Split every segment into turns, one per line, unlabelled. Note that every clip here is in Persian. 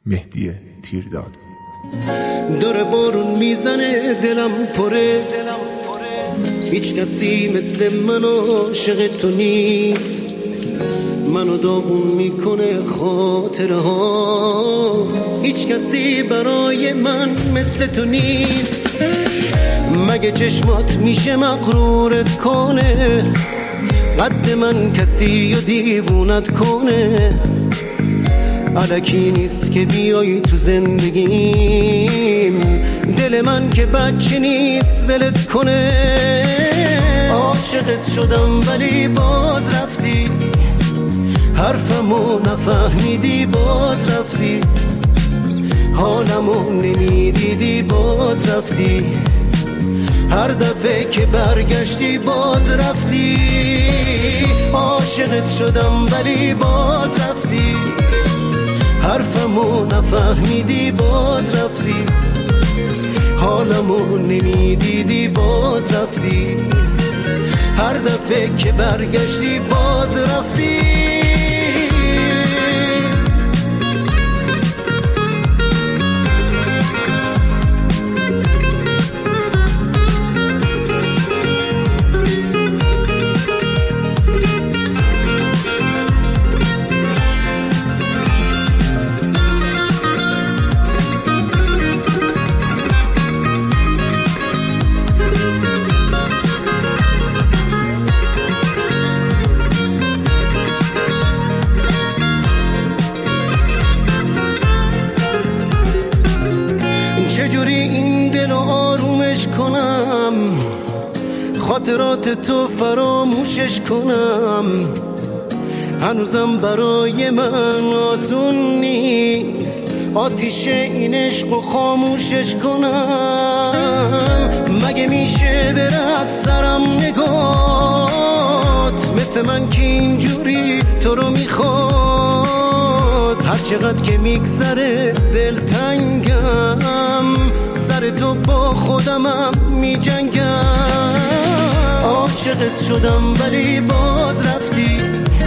مهدی تیرداد.
داره بارون میزنه دلم پره، هیچ کسی مثل من عاشق تو نیست، منو داغون میکنه خاطره ها، هیچ کسی برای من مثل تو نیست. مگه چشمات میشه مغرورت کنه، قد من کسی و دیوونت کنه، الکی نیست که بیایی تو زندگیم، دل من که بچه نیست ولت کنه. عاشقت شدم ولی باز رفتی، حرفمو نفهمیدی باز رفتی، حالمو نمیدیدی باز رفتی، هر دفعه که برگشتی باز رفتی. عاشقت شدم ولی باز رفتی، حرفمو نفهمیدی باز رفتی، حالمو نمیدیدی باز رفتی، هر دفعه که برگشتی باز رفتی. چجوری این دل رو آرومش کنم، خاطرات تو فراموشش کنم، هنوزم برای من آسون نیست آتیش این عشق رو خاموشش کنم. مگه میشه بره از سرم نگات، مثل من که اینجوری تو رو میخواد، هر چقدر که میگذره دلتنگم، سر تو با خودمم میجنگم. عاشقت شدم ولی باز رفتی،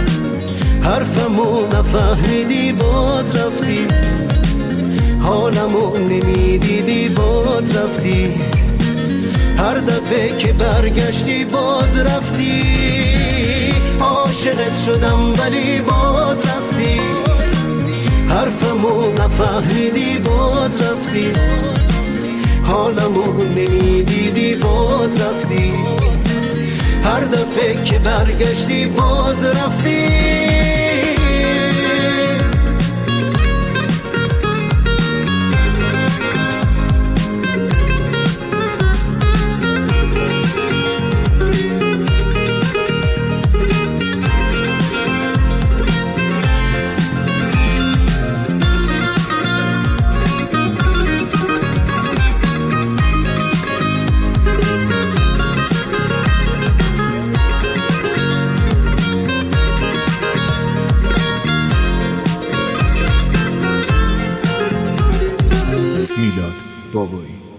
حرفمو نفهمیدی باز رفتی، حالمو نمیدیدی باز رفتی، هر دفعه که برگشتی باز رفتی. عاشقت شدم ولی باز رفتی، حرفمو نفهمیدی باز رفتی، حالمو نمیدیدی باز رفتی، هر دفعه که برگشتی باز رفتی.
میلاد بابایی.